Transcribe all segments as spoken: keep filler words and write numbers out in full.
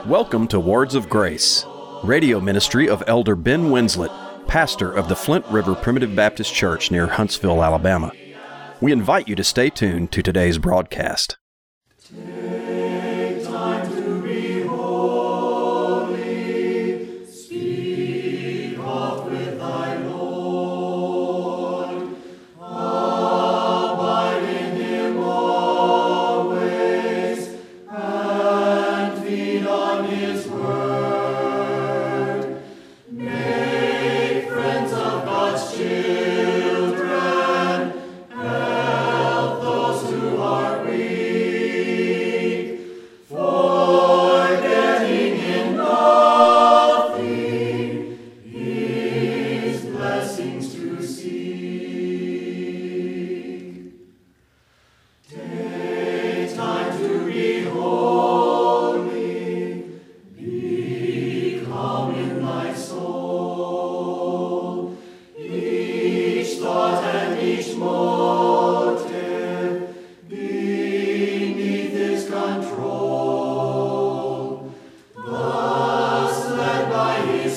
Welcome to Words of Grace, radio ministry of Elder Ben Winslet, pastor of the Flint River Primitive Baptist Church near Huntsville, Alabama. We invite you to stay tuned to today's broadcast. Take time to be holy, speak oft with thy Lord, abide in him always, and feed on his word. Make friends of God's children, help those who are weak, forgetting in nothing his blessings to seek. Take time to be holy, be calm in thy soul, each thought and each motive beneath his control, thus led by his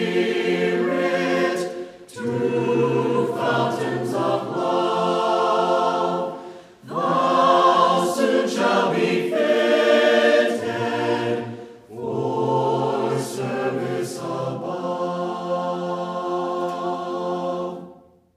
Spirit to fountains of love, thou soon shall be fitted for service above.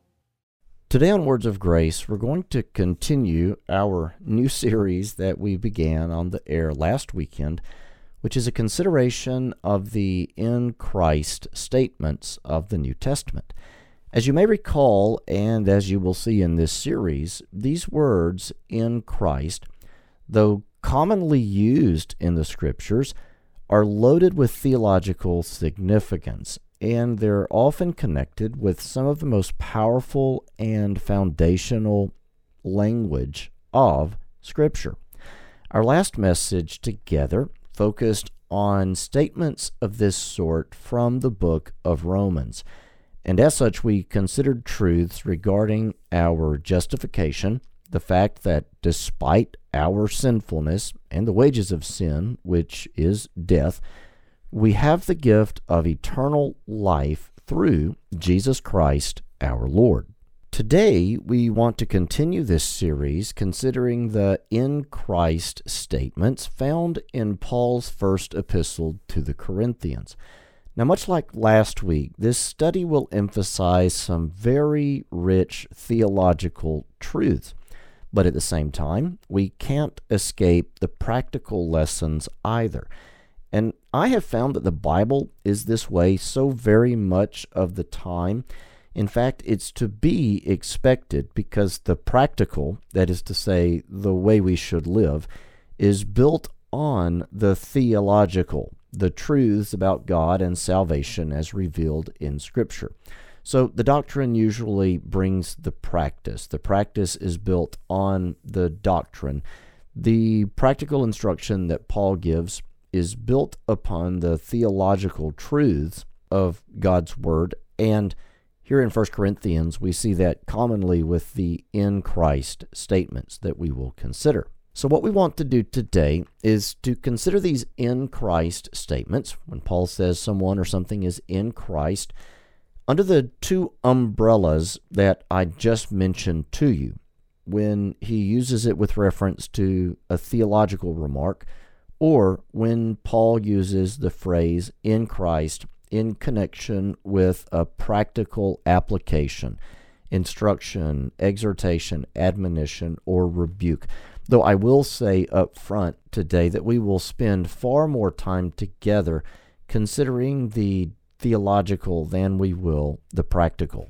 Today on Words of Grace, we're going to continue our new series that we began on the air last weekend, which is a consideration of the in Christ statements of the New Testament. As you may recall, and as you will see in this series, these words, in Christ, though commonly used in the Scriptures, are loaded with theological significance, and they're often connected with some of the most powerful and foundational language of Scripture. Our last message together focused on statements of this sort from the book of Romans, and as such we considered truths regarding our justification, the fact that despite our sinfulness and the wages of sin, which is death, we have the gift of eternal life through Jesus Christ our Lord. Today, we want to continue this series considering the in Christ statements found in Paul's first epistle to the Corinthians. Now, much like last week, this study will emphasize some very rich theological truths, but at the same time, we can't escape the practical lessons either. And I have found that the Bible is this way so very much of the time. In fact, it's to be expected because the practical, that is to say, the way we should live, is built on the theological, the truths about God and salvation as revealed in Scripture. So the doctrine usually brings the practice. The practice is built on the doctrine. The practical instruction that Paul gives is built upon the theological truths of God's Word, and here in First Corinthians we see that commonly with the in Christ statements that we will consider. So what we want to do today is to consider these in Christ statements, when Paul says someone or something is in Christ, under the two umbrellas that I just mentioned to you, when he uses it with reference to a theological remark, or when Paul uses the phrase in Christ in connection with a practical application, instruction, exhortation, admonition, or rebuke. Though I will say up front today that we will spend far more time together considering the theological than we will the practical.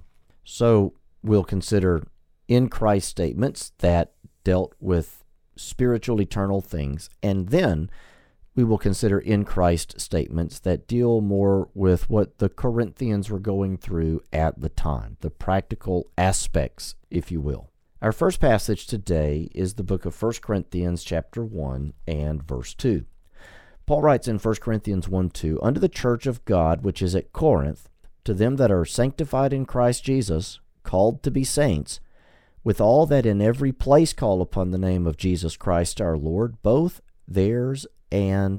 So we'll consider in Christ statements that dealt with spiritual eternal things, and then we will consider in Christ statements that deal more with what the Corinthians were going through at the time, the practical aspects, if you will. Our first passage today is the book of First Corinthians chapter one and verse two. Paul writes in First Corinthians one two, "Unto the church of God which is at Corinth, to them that are sanctified in Christ Jesus, called to be saints, with all that in every place call upon the name of Jesus Christ our Lord, both theirs and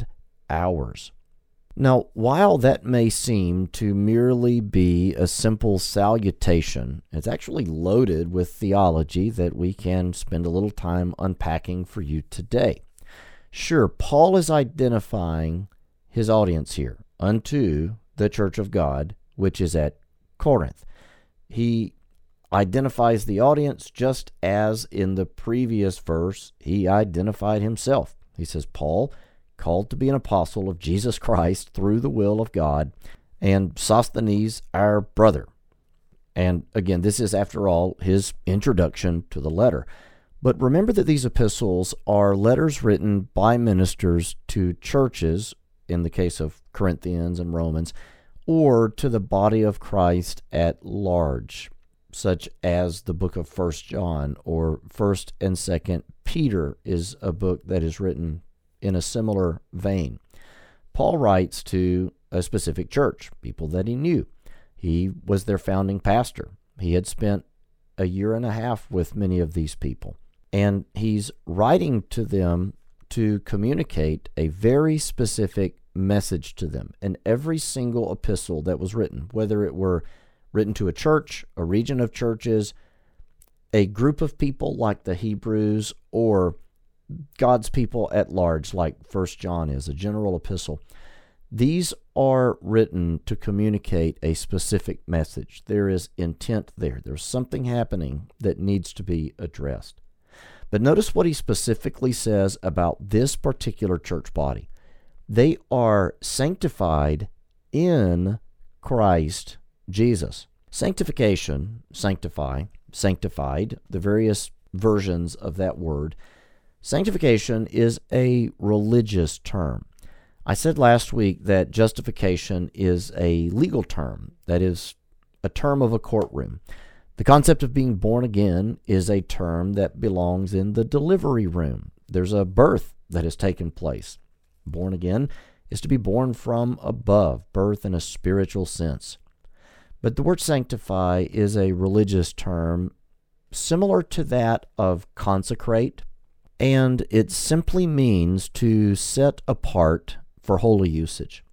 ours. Now, while that may seem to merely be a simple salutation, it's actually loaded with theology that we can spend a little time unpacking for you today. Sure, Paul is identifying his audience here, unto the church of God, which is at Corinth. He identifies the audience just as in the previous verse he identified himself. He says, Paul, called to be an apostle of Jesus Christ through the will of God, and Sosthenes, our brother. And again, this is, after all, his introduction to the letter. But remember that these epistles are letters written by ministers to churches, in the case of Corinthians and Romans, or to the body of Christ at large, such as the book of First John or First and Second Peter is a book that is written in a similar vein. Paul writes to a specific church, people that he knew. He was their founding pastor. He had spent a year and a half with many of these people. And he's writing to them to communicate a very specific message to them. And every single epistle that was written, whether it were written to a church, a region of churches, a group of people like the Hebrews, or God's people at large, like First John is, a general epistle. These are written to communicate a specific message. There is intent there. There's something happening that needs to be addressed. But notice what he specifically says about this particular church body. They are sanctified in Christ Jesus. Sanctification, sanctify, sanctified, the various versions of that word. Sanctification is a religious term. I said last week that justification is a legal term, that is, a term of a courtroom. The concept of being born again is a term that belongs in the delivery room. There's a birth that has taken place. Born again is to be born from above, birth in a spiritual sense. But the word sanctify is a religious term similar to that of consecrate, and it simply means to set apart for holy usage.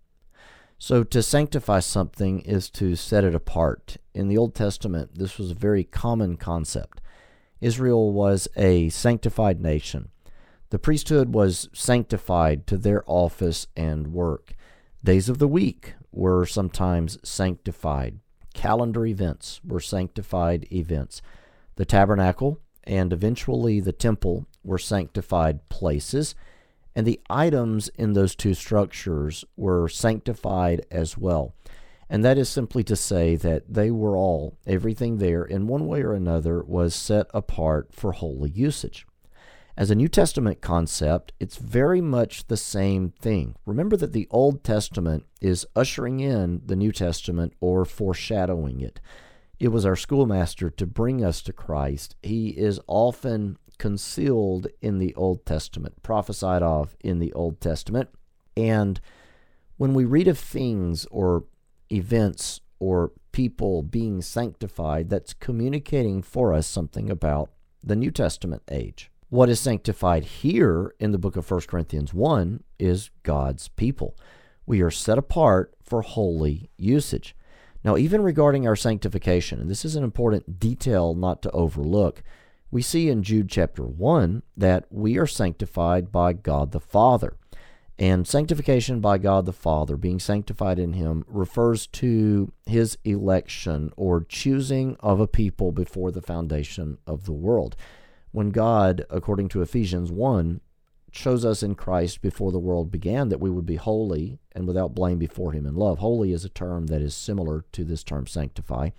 So to sanctify something is to set it apart. In the Old Testament, this was a very common concept. Israel was a sanctified nation. The priesthood was sanctified to their office and work. Days of the week were sometimes sanctified. Calendar events were sanctified events. The tabernacle and eventually the temple were sanctified places, and the items in those two structures were sanctified as well. And that is simply to say that they were all, everything there, in one way or another, was set apart for holy usage. As a New Testament concept, it's very much the same thing. Remember that the Old Testament is ushering in the New Testament or foreshadowing it. It was our schoolmaster to bring us to Christ. He is often concealed in the Old Testament, prophesied of in the Old Testament. And when we read of things or events or people being sanctified, that's communicating for us something about the New Testament age. What is sanctified here in the book of First Corinthians one is God's people. We are set apart for holy usage. Now, even regarding our sanctification, and this is an important detail not to overlook, we see in Jude chapter one that we are sanctified by God the Father. And sanctification by God the Father, being sanctified in Him, refers to His election or choosing of a people before the foundation of the world. When God, according to Ephesians one, chose us in Christ before the world began, that we would be holy and without blame before Him in love. Holy is a term that is similar to this term sanctify,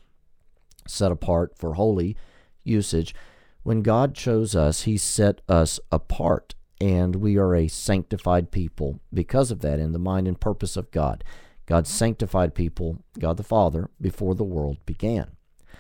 set apart for holy usage. When God chose us, He set us apart, and we are a sanctified people because of that in the mind and purpose of God. God sanctified people, God the Father, before the world began.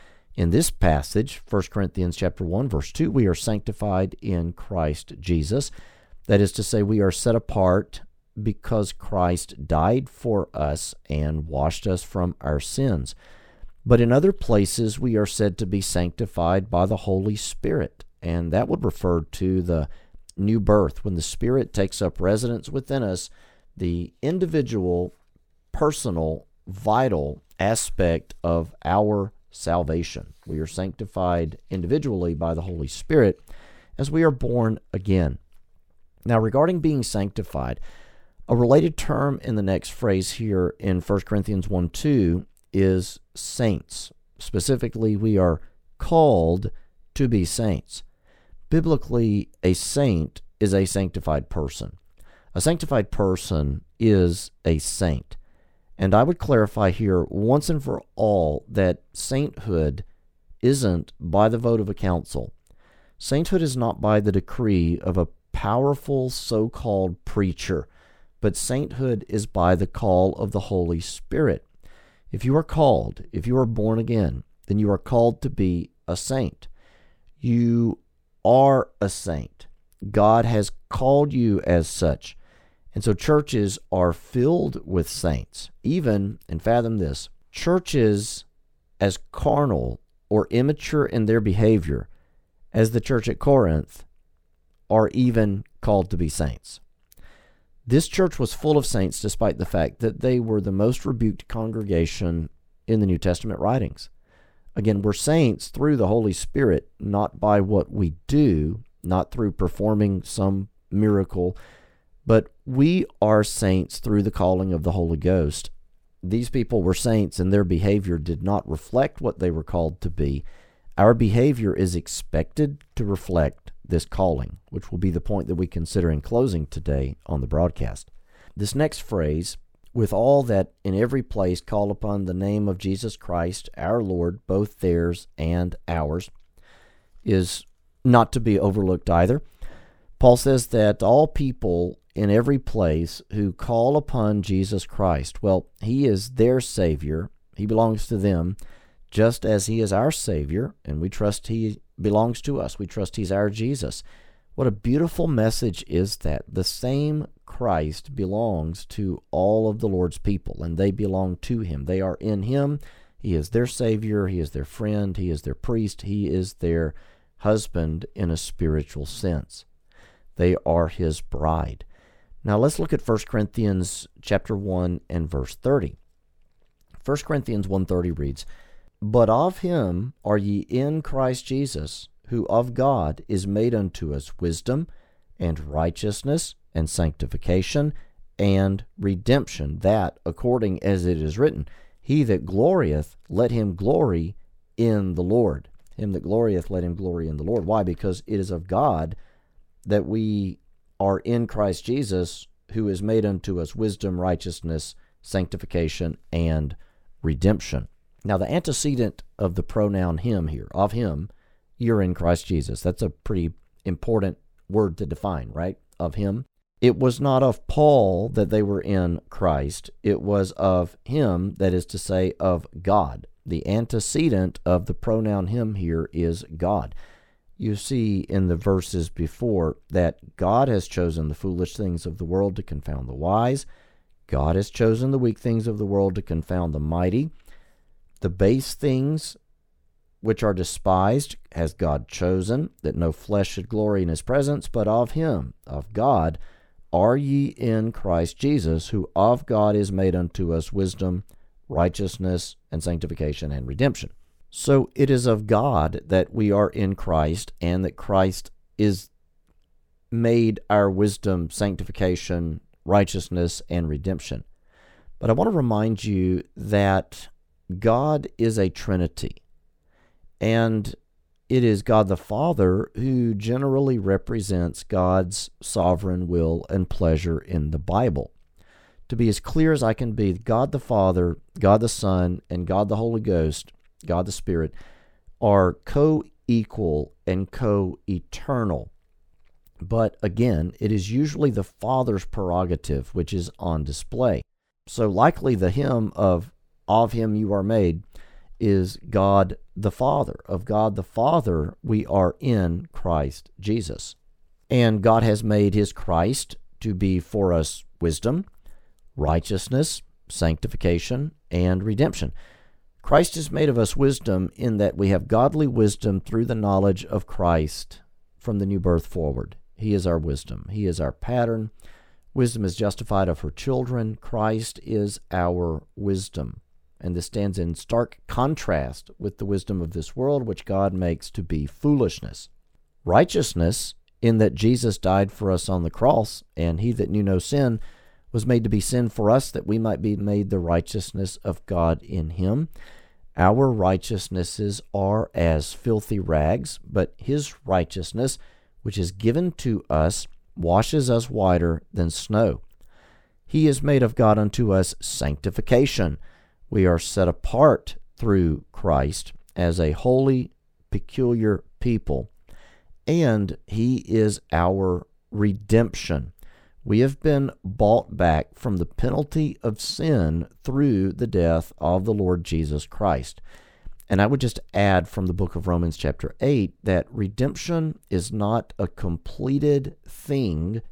In this passage, First Corinthians chapter one, verse two, we are sanctified in Christ Jesus. That is to say, we are set apart because Christ died for us and washed us from our sins. But in other places, we are said to be sanctified by the Holy Spirit, and that would refer to the new birth, when the Spirit takes up residence within us, the individual, personal, vital aspect of our salvation. We are sanctified individually by the Holy Spirit as we are born again. Now, regarding being sanctified, a related term in the next phrase here in First Corinthians one two is saints. Specifically, we are called to be saints. Biblically, a saint is a sanctified person. A sanctified person is a saint. And I would clarify here once and for all that sainthood isn't by the vote of a council. Sainthood is not by the decree of a powerful so-called preacher, but sainthood is by the call of the Holy Spirit. If you are called, if you are born again, then you are called to be a saint. You are a saint. God has called you as such. And so churches are filled with saints. Even, and fathom this, churches as carnal or immature in their behavior as the church at Corinth are even called to be saints. This church was full of saints despite the fact that they were the most rebuked congregation in the New Testament writings. Again, we're saints through the Holy Spirit, not by what we do, not through performing some miracle, but we are saints through the calling of the Holy Ghost. These people were saints and their behavior did not reflect what they were called to be. Our behavior is expected to reflect this calling, which will be the point that we consider in closing today on the broadcast. This next phrase, with all that in every place call upon the name of Jesus Christ, our Lord, both theirs and ours, is not to be overlooked either. Paul says that all people in every place who call upon Jesus Christ, well, he is their Savior. He belongs to them, just as he is our Savior, and we trust he belongs to us. We trust he's our Jesus. What a beautiful message is that. The same Christ belongs to all of the Lord's people, and they belong to him. They are in him. He is their Savior. He is their friend. He is their priest. He is their husband in a spiritual sense. They are his bride. Now let's look at First Corinthians chapter one and verse thirty. First Corinthians one thirty reads, "But of him are ye in Christ Jesus, who of God is made unto us wisdom, and righteousness, and sanctification, and redemption, that, according as it is written, He that glorieth, let him glory in the Lord." Him that glorieth, let him glory in the Lord. Why? Because it is of God that we are in Christ Jesus, who is made unto us wisdom, righteousness, sanctification, and redemption. Now, the antecedent of the pronoun him here, of him, you're in Christ Jesus. That's a pretty important word to define, right? Of him. It was not of Paul that they were in Christ. It was of him, that is to say, of God. The antecedent of the pronoun him here is God. You see in the verses before that God has chosen the foolish things of the world to confound the wise. God has chosen the weak things of the world to confound the mighty. The base things which are despised has God chosen, that no flesh should glory in his presence, but of him, of God, are ye in Christ Jesus, who of God is made unto us wisdom, righteousness, and sanctification, and redemption. So it is of God that we are in Christ, and that Christ is made our wisdom, sanctification, righteousness, and redemption. But I want to remind you that God is a Trinity, and it is God the Father who generally represents God's sovereign will and pleasure in the Bible. To be as clear as I can be, God the Father, God the Son, and God the Holy Ghost, God the Spirit, are co-equal and co-eternal. But again, it is usually the Father's prerogative which is on display. So likely the hymn of Of him you are made is God the Father. Of God the Father we are in Christ Jesus. And God has made his Christ to be for us wisdom, righteousness, sanctification, and redemption. Christ is made of us wisdom in that we have godly wisdom through the knowledge of Christ from the new birth forward. He is our wisdom. He is our pattern. Wisdom is justified of her children. Christ is our wisdom. And this stands in stark contrast with the wisdom of this world, which God makes to be foolishness. Righteousness, in that Jesus died for us on the cross, and he that knew no sin was made to be sin for us, that we might be made the righteousness of God in him. Our righteousnesses are as filthy rags, but his righteousness, which is given to us, washes us whiter than snow. He is made of God unto us sanctification. We are set apart through Christ as a holy, peculiar people, and he is our redemption. We have been bought back from the penalty of sin through the death of the Lord Jesus Christ. And I would just add from the book of Romans chapter eight that redemption is not a completed thing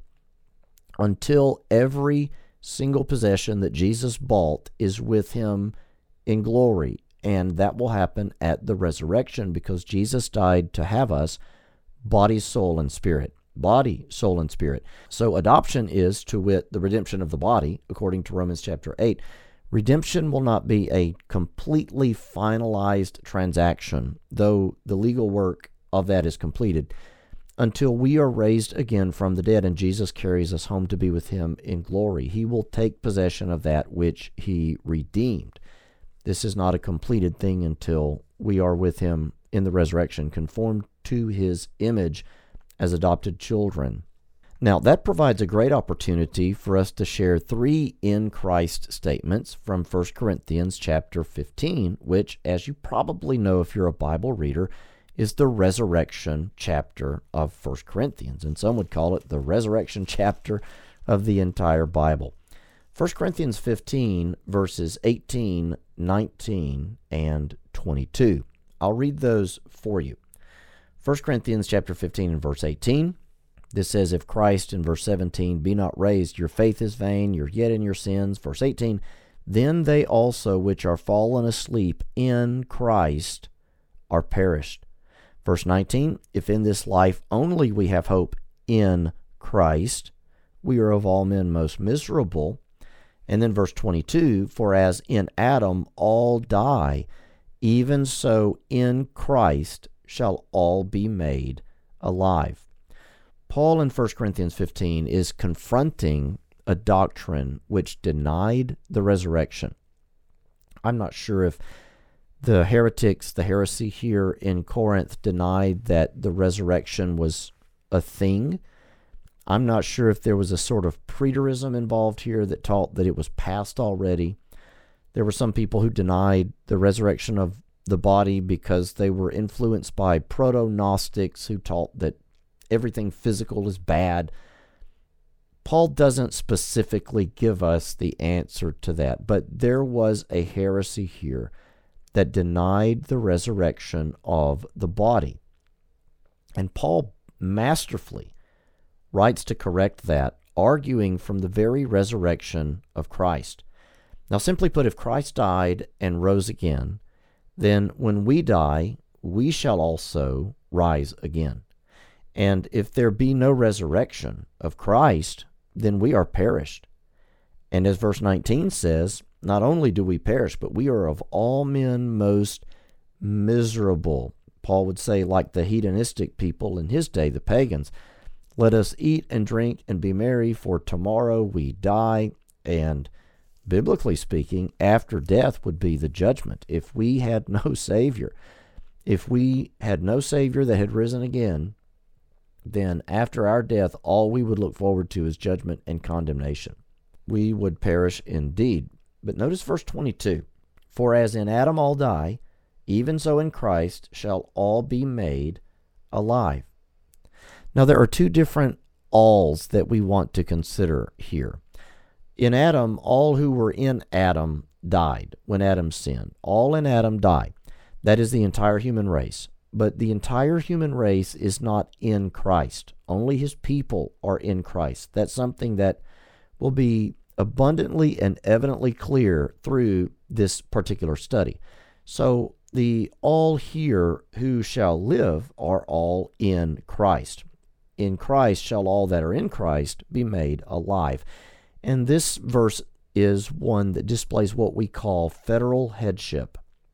until every single possession that Jesus bought is with him in glory. And that will happen at the resurrection, because Jesus died to have us body, soul, and spirit. Body, soul, and spirit. So adoption is, to wit, the redemption of the body, according to Romans chapter eight. Redemption will not be a completely finalized transaction, though the legal work of that is completed, until we are raised again from the dead and Jesus carries us home to be with him in glory. He will take possession of that which he redeemed. This is not a completed thing until we are with him in the resurrection, conformed to his image as adopted children. Now, that provides a great opportunity for us to share three in Christ statements from First Corinthians chapter fifteen, which, as you probably know if you're a Bible reader, is the resurrection chapter of First Corinthians, and some would call it the resurrection chapter of the entire Bible. First Corinthians fifteen, verses eighteen, nineteen, and twenty-two. I'll read those for you. First Corinthians chapter fifteen and verse eighteen. This says, if Christ, in verse seventeen, be not raised, your faith is vain, you're yet in your sins. Verse eighteen, then they also which are fallen asleep in Christ are perished. Verse nineteen, if in this life only we have hope in Christ, we are of all men most miserable. And then verse twenty-two, for as in Adam all die, even so in Christ shall all be made alive. Paul in First Corinthians fifteen is confronting a doctrine which denied the resurrection. I'm not sure if the heretics, the heresy here in Corinth, denied that the resurrection was a thing. I'm not sure if there was a sort of preterism involved here that taught that it was past already. There were some people who denied the resurrection of the body because they were influenced by proto-Gnostics who taught that everything physical is bad. Paul doesn't specifically give us the answer to that, but there was a heresy here that denied the resurrection of the body. And Paul masterfully writes to correct that, arguing from the very resurrection of Christ. Now, simply put, if Christ died and rose again, then when we die, we shall also rise again. And if there be no resurrection of Christ, then we are perished. And as verse nineteen says, not only do we perish, but we are of all men most miserable. Paul would say, like the hedonistic people in his day, the pagans, let us eat and drink and be merry, for tomorrow we die. And biblically speaking, after death would be the judgment. If we had no Savior, if we had no Savior that had risen again, then after our death, all we would look forward to is judgment and condemnation. We would perish indeed. But notice verse twenty-two. For as in Adam all die, even so in Christ shall all be made alive. Now there are two different alls that we want to consider here. In Adam, all who were in Adam died when Adam sinned. All in Adam die. That is the entire human race. But the entire human race is not in Christ. Only his people are in Christ. That's something that will be abundantly and evidently clear through this particular study. So the all here who shall live are all in Christ. in Christ shall all that are in Christ be made alive. And this verse is one that displays what we call federal headship.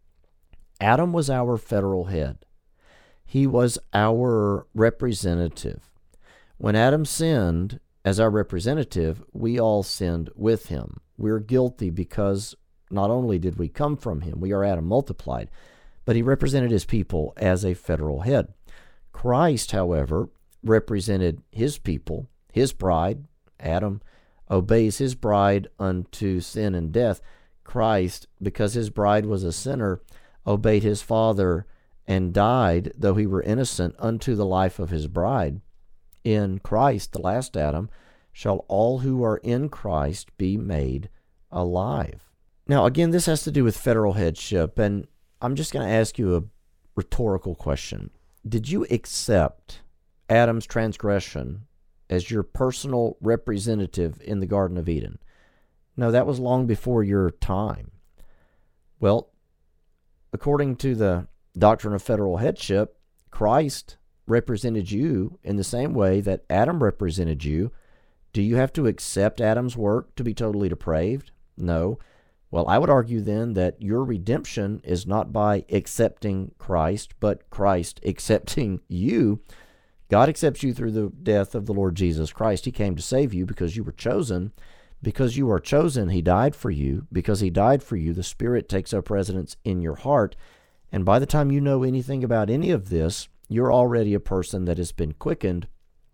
Adam was our federal head. He was our representative. When Adam sinned as our representative, we all sinned with him. We're guilty because not only did we come from him, we are Adam multiplied, but he represented his people as a federal head. Christ, however, represented his people, his bride. Adam obeys his bride unto sin and death. Christ, because his bride was a sinner, obeyed his Father and died, though he were innocent, unto the life of his bride. In Christ, the last Adam, shall all who are in Christ be made alive. Now, again, this has to do with federal headship, and I'm just going to ask you a rhetorical question. Did you accept Adam's transgression as your personal representative in the Garden of Eden? No, that was long before your time. Well, according to the doctrine of federal headship, Christ represented you in the same way that Adam represented you. Do you have to accept Adam's work to be totally depraved? No. Well, I would argue then that your redemption is not by accepting Christ, but Christ accepting you. God accepts you through the death of the Lord Jesus Christ. He came to save you because you were chosen. Because you are chosen, he died for you. Because he died for you, the Spirit takes up residence in your heart. And by the time you know anything about any of this, you're already a person that has been quickened.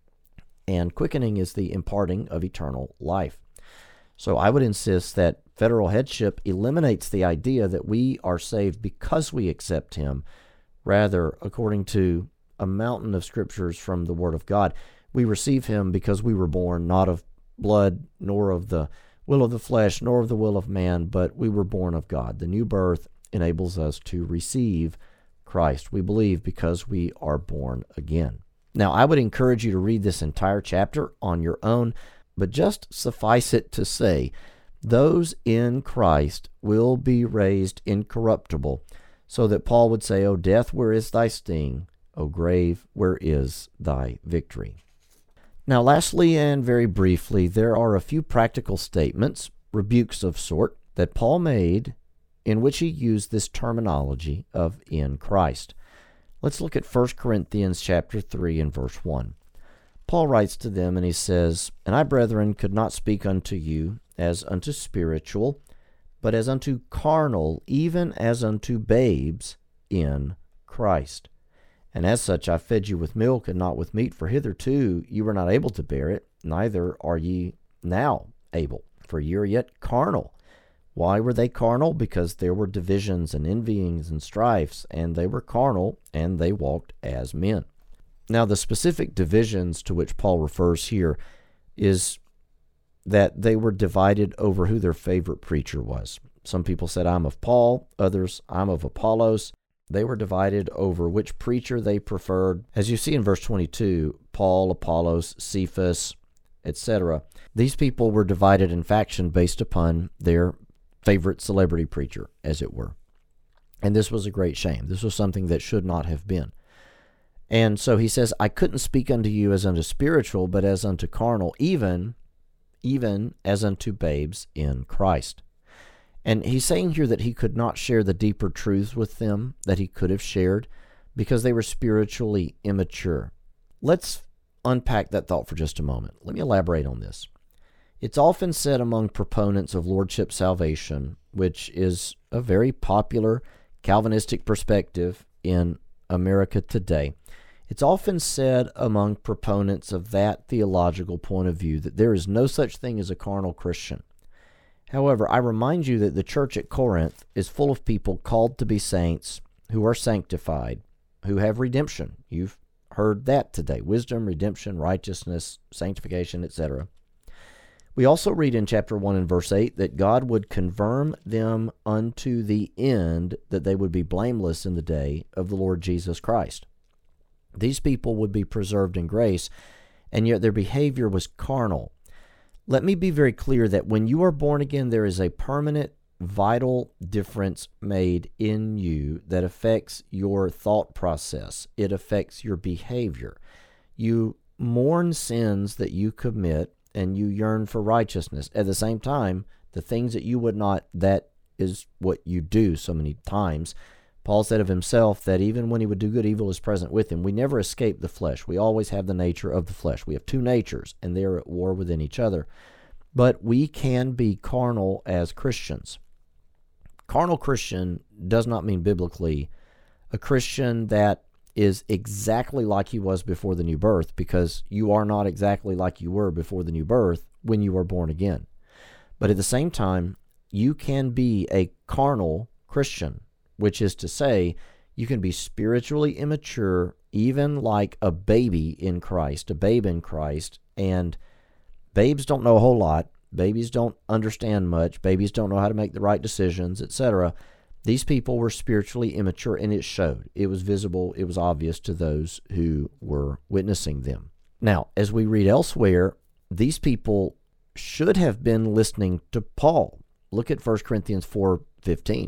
And quickening is the imparting of eternal life. So I would insist that federal headship eliminates the idea that we are saved because we accept him. Rather, according to a mountain of scriptures from the Word of God, we receive him because we were born not of blood, nor of the will of the flesh, nor of the will of man, but we were born of God. The new birth enables us to receive Christ. We believe because we are born again. Now, I would encourage you to read this entire chapter on your own, but just suffice it to say, those in Christ will be raised incorruptible, so that Paul would say, O death, where is thy sting? O grave, where is thy victory? Now, lastly and very briefly, there are a few practical statements, rebukes of sort, that Paul made in which he used this terminology of in Christ. Let's look at First Corinthians chapter three and verse one. Paul writes to them and he says, And I, brethren, could not speak unto you as unto spiritual, but as unto carnal, even as unto babes in Christ. And as such I fed you with milk and not with meat, for hitherto you were not able to bear it, neither are ye now able, for ye are yet carnal. Why were they carnal? Because there were divisions and envyings and strifes, and they were carnal, and they walked as men. Now, the specific divisions to which Paul refers here is that they were divided over who their favorite preacher was. Some people said, I'm of Paul, others, I'm of Apollos. They were divided over which preacher they preferred. As you see in verse twenty-two, Paul, Apollos, Cephas, et cetera. These people were divided in faction based upon their favorite celebrity preacher, as it were. And this was a great shame. This was something that should not have been. And so he says, I couldn't speak unto you as unto spiritual, but as unto carnal, even, even as unto babes in Christ. And he's saying here that he could not share the deeper truths with them that he could have shared because they were spiritually immature. Let's unpack that thought for just a moment. Let me elaborate on this. It's often said among proponents of lordship salvation, which is a very popular Calvinistic perspective in America today. It's often said among proponents of that theological point of view that there is no such thing as a carnal Christian. However, I remind you that the church at Corinth is full of people called to be saints who are sanctified, who have redemption. You've heard that today. Wisdom, redemption, righteousness, sanctification, et cetera. We also read in chapter one and verse eight that God would confirm them unto the end that they would be blameless in the day of the Lord Jesus Christ. These people would be preserved in grace, and yet their behavior was carnal. Let me be very clear that when you are born again, there is a permanent, vital difference made in you that affects your thought process. It affects your behavior. You mourn sins that you commit and you yearn for righteousness. At the same time, the things that you would not, that is what you do so many times. Paul said of himself that even when he would do good, evil is present with him. We never escape the flesh. We always have the nature of the flesh. We have two natures, and they're at war within each other. But we can be carnal as Christians. Carnal Christian does not mean biblically a Christian that is exactly like he was before the new birth, because you are not exactly like you were before the new birth when you were born again. But at the same time, you can be a carnal Christian, which is to say, you can be spiritually immature, even like a baby in Christ, a babe in Christ, and babes don't know a whole lot. Babies don't understand much. Babies don't know how to make the right decisions, et cetera. These people were spiritually immature, and it showed. It was visible. It was obvious to those who were witnessing them. Now, as we read elsewhere, these people should have been listening to Paul. Look at First Corinthians four fifteen.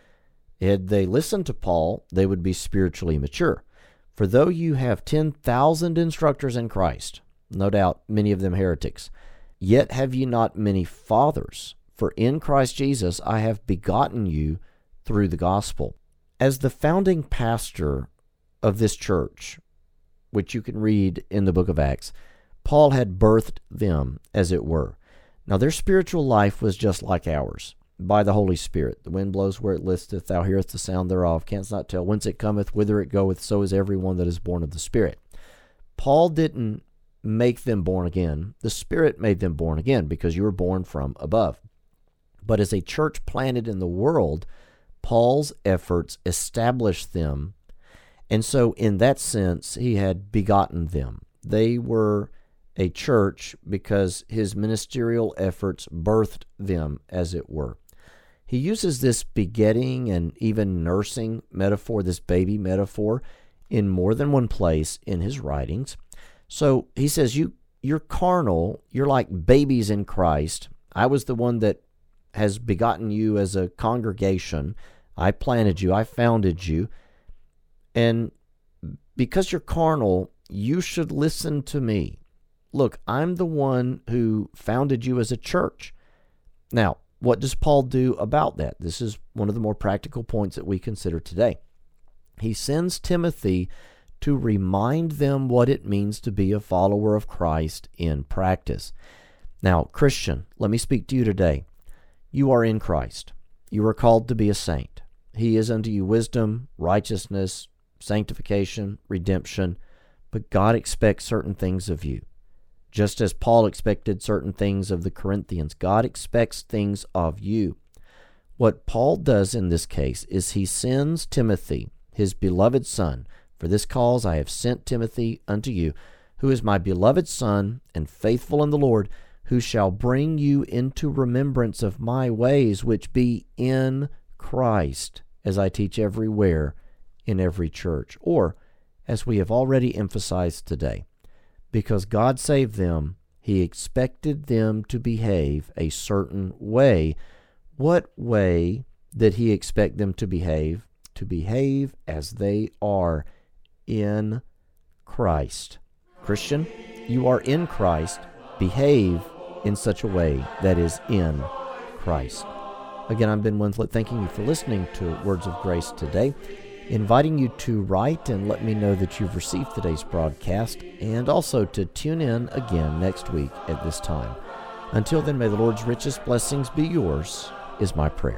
Had they listened to Paul, they would be spiritually mature. For though you have ten thousand instructors in Christ, no doubt many of them heretics, yet have ye not many fathers. For in Christ Jesus I have begotten you through the gospel. As the founding pastor of this church, which you can read in the book of Acts, Paul had birthed them, as it were. Now their spiritual life was just like ours, by the Holy Spirit. The wind blows where it listeth, thou hearest the sound thereof, canst not tell whence it cometh, whither it goeth, so is every one that is born of the Spirit. Paul didn't make them born again. The Spirit made them born again, because you were born from above. But as a church planted in the world, Paul's efforts established them, and so in that sense, he had begotten them. They were a church because his ministerial efforts birthed them, as it were. He uses this begetting and even nursing metaphor, this baby metaphor, in more than one place in his writings. So he says, you, you're carnal, you're like babies in Christ. I was the one that has begotten you as a congregation. I planted you, I founded you. And because you're carnal, you should listen to me. Look, I'm the one who founded you as a church. Now, what does Paul do about that? This is one of the more practical points that we consider today. He sends Timothy to remind them what it means to be a follower of Christ in practice. Now, Christian, let me speak to you today. You are in Christ. You are called to be a saint. He is unto you wisdom, righteousness, sanctification, redemption, but God expects certain things of you. Just as Paul expected certain things of the Corinthians, God expects things of you. What Paul does in this case is he sends Timothy, his beloved son. For this cause I have sent Timothy unto you, who is my beloved son and faithful in the Lord, who shall bring you into remembrance of my ways, which be in Christ, as I teach everywhere in every church. Or, as we have already emphasized today, because God saved them, he expected them to behave a certain way. What way did he expect them to behave? To behave as they are in Christ. Christian, you are in Christ. Behave in such a way that is in Christ. Again, I'm Ben Winslet, thanking you for listening to Words of Grace today, inviting you to write and let me know that you've received today's broadcast, and also to tune in again next week at this time. Until then, may the Lord's richest blessings be yours, is my prayer.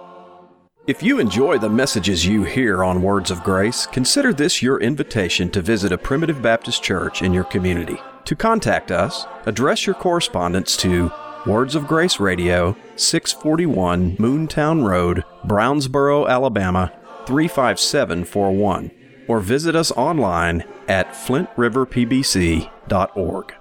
If you enjoy the messages you hear on Words of Grace, consider this your invitation to visit a Primitive Baptist church in your community. To contact us, address your correspondence to Words of Grace Radio, six forty-one Moontown Road, Brownsboro, Alabama, three five seven four one, or visit us online at flint river p b c dot org.